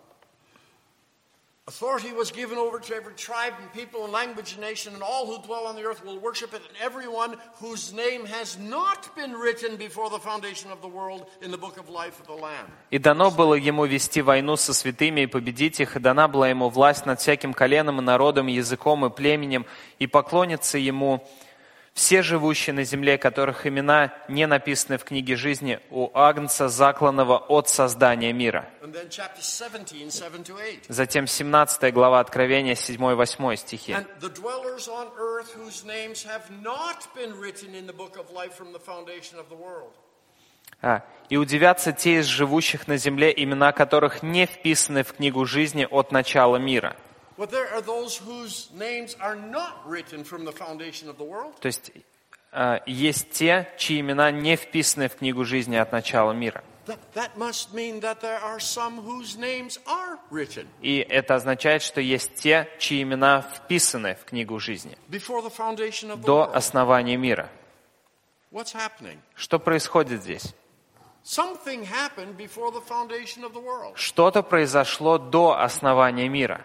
Authority was given over to every tribe and people and language and nation, and all who dwell on the earth will worship it, and everyone whose name has not been written before the foundation of the world in the book of life of the Lamb. «И дано было Ему вести войну со святыми и победить их, и дана была Ему власть над всяким коленом и народом, языком и племенем, и поклонятся Ему все живущие на земле, которых имена не написаны в книге жизни у Агнца, закланного от создания мира». And then chapter 17, 7-8. Затем 17 глава Откровения, 7-8 стихи. And the dwellers on earth whose names have not been written in the book of life from the foundation of the world. «И удивятся те из живущих на земле, имена которых не вписаны в книгу жизни от начала мира». But there are those whose names are not written from the foundation of the world. То есть есть те, чьи имена не вписаны в книгу жизни от начала мира. That must mean that there are some whose names are written И это означает, что есть те, чьи имена вписаны в книгу жизни before the foundation of the до world. основания мира. What's happening? Что происходит здесь? Something happened before the foundation of the world. Что-то произошло до основания мира.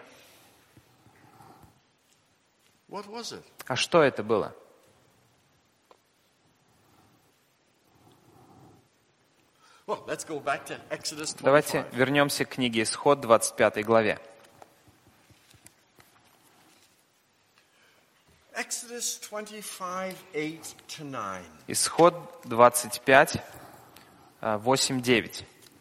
What was it? А что это было? Well, let's go back to Exodus 25. Давайте вернемся к книге Исход, 25 главе. Exodus 25, 8-9. Исход 25, 8-9.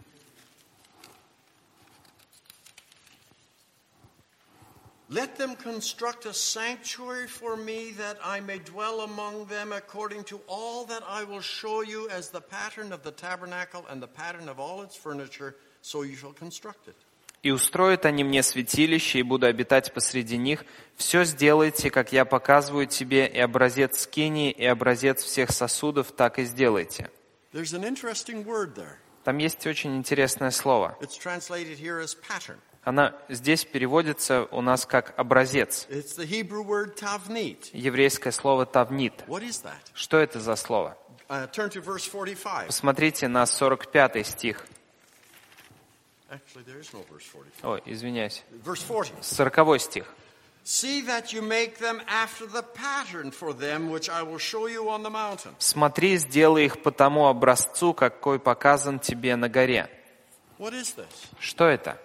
Let them construct a sanctuary for me that I may dwell among them according to all that I will show you as the pattern of the tabernacle and the pattern of all its furniture, so you shall construct it. «И устроят они мне святилище, и буду обитать посреди них. Все сделайте, как я показываю тебе, и образец скинии, и образец всех сосудов, так и сделайте». There's an interesting word there. Там есть очень интересное слово. It's translated here as pattern. Она здесь переводится у нас как «образец». It's the Hebrew word tavnit. Еврейское слово «тавнит». What is that? Что это за слово? Turn to verse 45. Посмотрите на 45 стих. Actually, there is no verse 45. Ой, извиняюсь. Verse 40. 40 стих. See that you make them after the pattern for them, which I will show you on the mountain. «Смотри, сделай их по тому образцу, какой показан тебе на горе». What is this? Что это?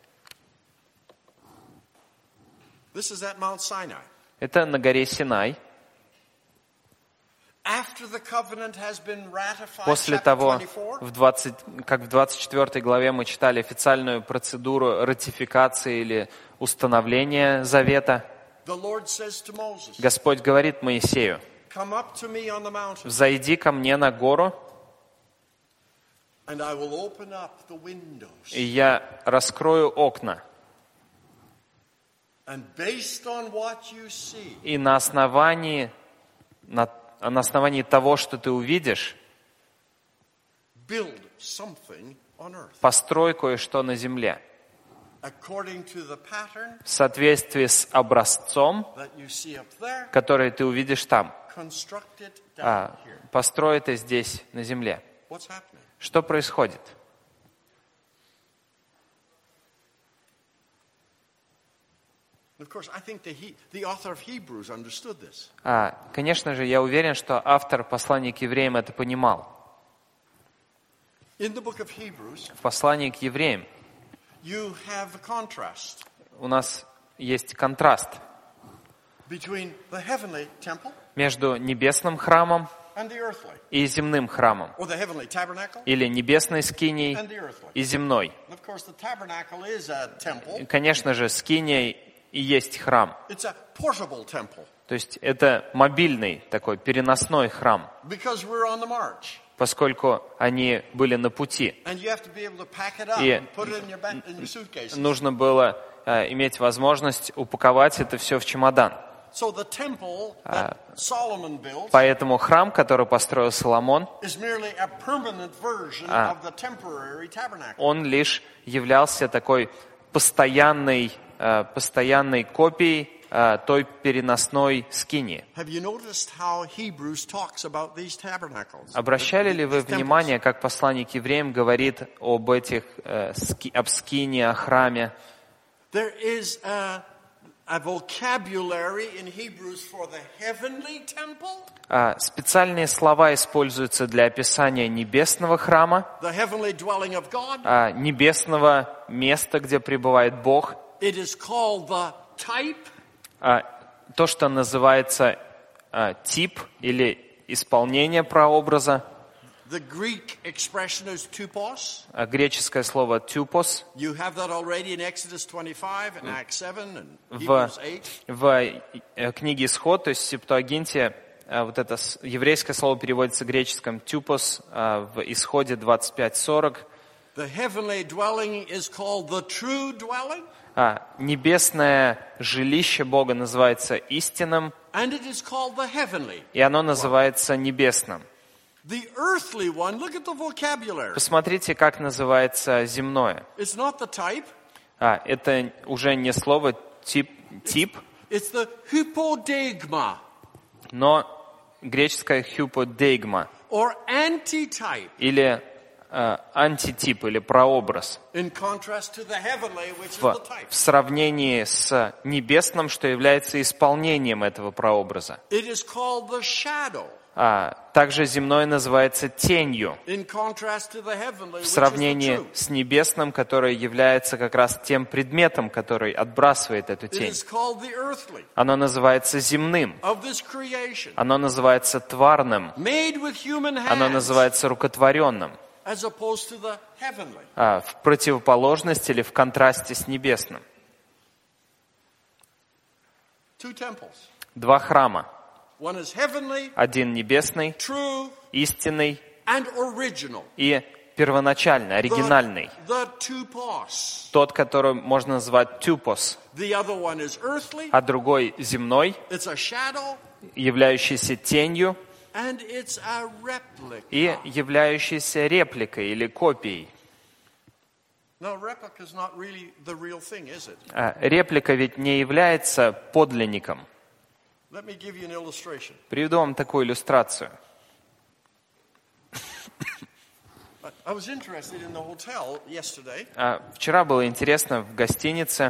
This is at Mount Sinai. Это на горе Синай. After the covenant has been ratified, После chapter того, 24, как в 24 главе мы читали официальную процедуру ратификации или установления завета, the Lord says to Moses, Господь говорит Моисею: come up to me on the mountain, «Взойди ко мне на гору, and I will open up the windows. и я раскрою окна, And based on what you see, и на основании того, что ты увидишь, build something on earth. построй кое-что на земле According to the pattern в соответствии с образцом, that you see up there, который ты увидишь там. construct it down here. Построй это здесь, на земле». What's happening? Что происходит? Of course, I think the author of Hebrews understood this. Конечно же, я уверен, что автор послания к евреям это понимал. In the book of Hebrews, В послании к евреям you have a contrast у нас есть контраст between the heavenly temple между небесным храмом and the earthly, и земным храмом, or the heavenly tabernacle или небесной скинией and the earthly. и земной. And of course, the tabernacle is a temple. И, конечно же, скиния и есть храм. It's a portable temple То есть это мобильный такой переносной храм, because we're on the march. поскольку они были на пути. And you have to be able to pack it up И and put it in your suitcases. нужно было иметь возможность упаковать это все в чемодан. So the temple that Solomon built Поэтому храм, который построил Соломон, is merely a permanent version of the temporary tabernacle. он лишь являлся такой постоянной копией той переносной скинии. Have you noticed how Hebrews talks about these tabernacles? Обращали ли вы These temples? внимание, как послание к евреям говорит об скинии, о храме? There is a vocabulary in Hebrews for the heavenly temple, Специальные слова используются для описания небесного храма, the heavenly dwelling of God. небесного места, где пребывает Бог. It is called the type, То, что называется тип или исполнение прообраза. the Greek expression is tupos. Греческое слово «тюпос». You have that already in Exodus 25 and Acts 7 and В Hebrews 8. книге «Исход», то есть в Септуагинте, вот это еврейское слово переводится греческим «тюпос», в Исходе 25:40. The heavenly dwelling is called the true dwelling, Небесное жилище Бога называется истинным, and it is called the heavenly. и оно называется небесным. The earthly one, look at the vocabulary. Посмотрите, как называется земное. It's not the type. Это уже не слово тип, It's the hypodeigma. но греческое hypodeigma Or antitype. или антитип или прообраз In contrast to the heavenly, which is в the type. сравнении с небесным, что является исполнением этого прообраза. It is called the shadow. Также земное называется тенью In contrast to the heavenly, в which is the сравнении truth. с небесным, которое является как раз тем предметом, который отбрасывает эту It тень. is called the earthly Оно называется земным, of this creation, оно называется тварным, made with human оно hands, называется рукотворенным, as opposed to the heavenly. в противоположность или в контрасте с небесным. Two temples. Два храма. One is heavenly, Один небесный, true, истинный and original. и первоначальный, оригинальный. The tupos. Тот, который можно назвать тюпос, The other one is earthly. а другой земной, It's a shadow, являющийся тенью and it's a replica. и являющийся репликой или копией. No, replica is not really the real thing, is it? Реплика ведь не является подлинником. Let me give you an illustration. Приведу вам такую иллюстрацию. I was interested in the hotel yesterday Вчера было интересно в гостинице.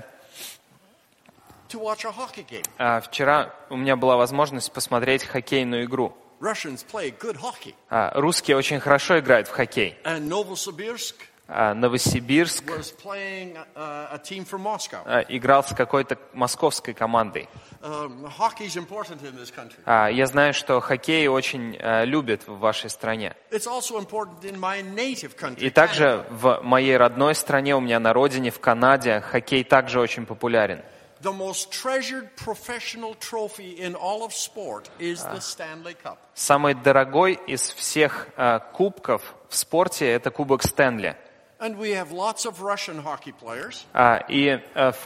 to watch a hockey game. Вчера у меня была возможность посмотреть хоккейную игру. Russians play good hockey. Русские очень хорошо играют в хоккей. And Novosibirsk Новосибирск was playing a team from Moscow. играл с какой-то московской командой. Hockey is important in this country. Я знаю, что хоккей очень любят в вашей стране. It's also important in my native country. И также в моей родной стране, у меня на родине, в Канаде, хоккей также очень популярен. The most treasured professional trophy in all of sport is the Stanley Cup. Самый дорогой из всех кубков в спорте – это Кубок Стэнли. And we have lots of Russian hockey players И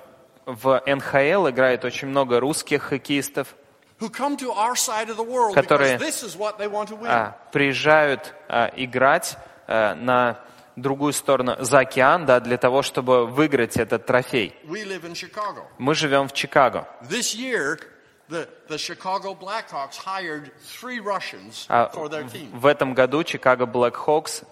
в НХЛ играет очень много русских хоккеистов, who come to our side of the world которые because this is what they want to win. приезжают играть на другую сторону, за океан, для того, чтобы выиграть этот трофей. We live in Chicago. Мы живем в Чикаго. This year, the Chicago Blackhawks hired 3 Russians for their team. В этом году Чикаго Блэкхокс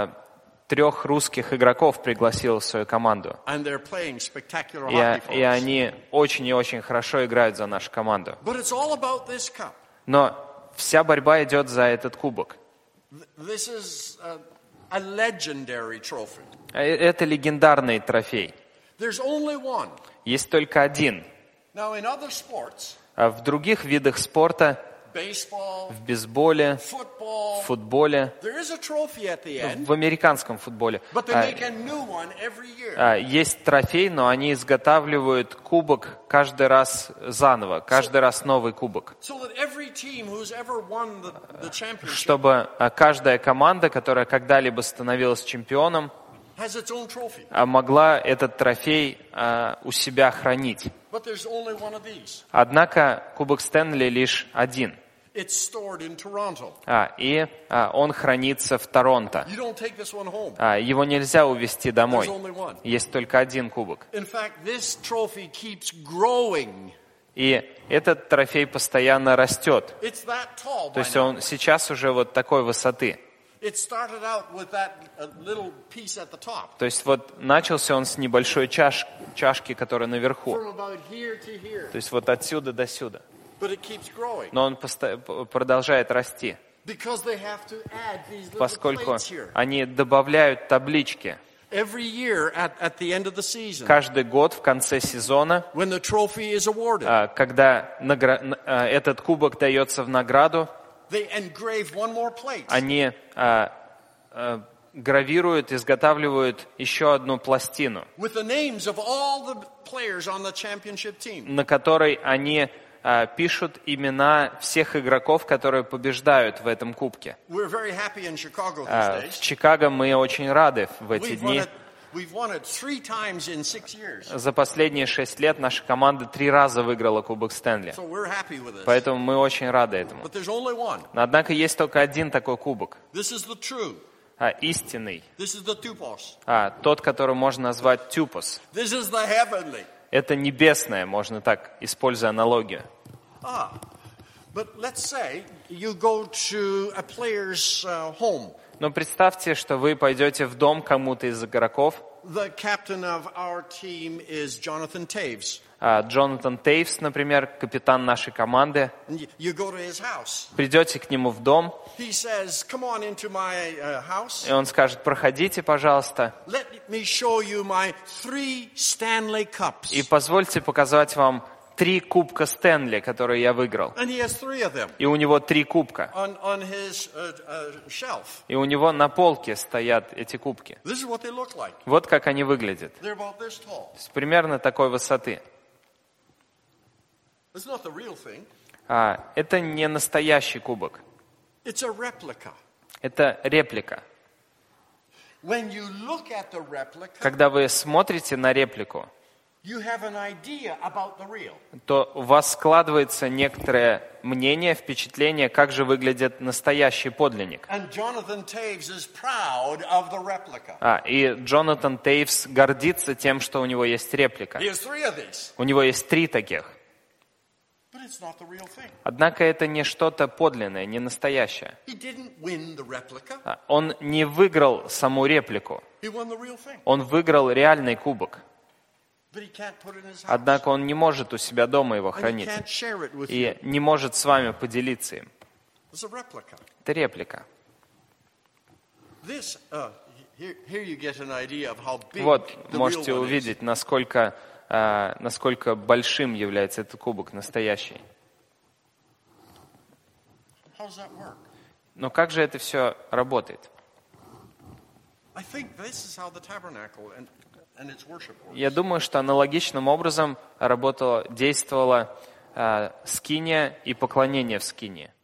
3 русских игроков пригласил в свою команду. And they're playing spectacular hockey for И us. они очень и очень хорошо играют за нашу команду. But it's all about this cup. Но вся борьба идет за этот кубок. This is a legendary trophy. Это легендарный трофей. There's only one. Есть только один. Now, in other sports, А в других видах спорта, baseball, в бейсболе, football, в футболе, there is a trophy at the end, в американском футболе but they make a new one every year. есть трофей, но они изготавливают кубок каждый раз заново, каждый раз новый кубок. So that every team who's ever won the championship Чтобы каждая команда, которая когда-либо становилась чемпионом, has its own trophy. могла этот трофей у себя хранить. But there's only one of these. Однако Кубок Стэнли лишь один. It's stored in Toronto. И он хранится в Торонто. You don't take this one home. Его нельзя увезти There's домой. only one. Есть только один кубок. In fact, this trophy keeps growing. И этот трофей постоянно растет. It's that tall То by есть now. он сейчас уже вот такой высоты. It started out with that little piece at the top. То есть вот начался он с небольшой чашки, которая наверху. From about here to here. То есть вот отсюда до сюда. But it keeps growing. Но он продолжает расти, Because they have to add these little поскольку plates here. они добавляют таблички. Every year at the end of the season, Каждый год в конце сезона, when the trophy is awarded, когда этот кубок дается в награду, they engrave one more plate. они гравируют, изготавливают еще одну пластину, With the names of all the players on the championship team. на которой они пишут имена всех игроков, которые побеждают в этом кубке. We're very happy in Chicago these В days. Чикаго мы очень рады в эти We've дни. won We've won it 3 times in 6 years. За последние 6 лет наша команда 3 раза выиграла Кубок Стэнли. So we're happy with this. Поэтому мы очень рады этому. But there's only one. Но однако есть только один такой кубок. This is the true. Истинный. This is the tupos. Тот, который можно назвать тюпос. This is the heavenly. Это небесное, можно так, используя аналогию. But let's say you go to a player's home. Но представьте, что вы пойдете в дом кому-то из игроков. The captain of our team is Jonathan Taves. Джонатан Тейвс, например, капитан нашей команды. You go to his house. Придете к нему в дом. He says, "Come on into my house." И он скажет: проходите, пожалуйста. Let me show you my 3 Stanley Cups. И позвольте показать вам 3 кубка Стэнли, которые я выиграл. And he has 3 of them. И у него 3 кубка. On his shelf. И у него на полке стоят эти кубки. This is what they look like. Вот как они выглядят. They're about this tall. То есть примерно такой высоты. It's not the real thing. Это не настоящий кубок. It's a replica. Это реплика. When you look at the replica, Когда вы смотрите на реплику, you have an idea about the real. то у вас складывается некоторое мнение, впечатление, как же выглядит настоящий подлинник. And Jonathan Taves is proud of the replica. И Джонатан Тейвс гордится тем, что у него есть реплика. He has 3 of these. У него есть 3 таких. But it's not the real thing. Однако это не что-то подлинное, не настоящее. He didn't win the replica. Он не выиграл саму реплику. He won the real thing. Он выиграл реальный кубок. But he can't put it in his house. Однако он не может у себя дома его And he хранить. can't share it with you. И не может с вами поделиться им. It's a replica. Это реплика. This, here you get an idea of how big Вот, the можете real one is. увидеть, насколько большим является этот кубок настоящий. How does that work? Но как же это все работает? I think this is how the tabernacle and its worship works. Я думаю, что аналогичным образом действовала скиния и поклонение в скинии.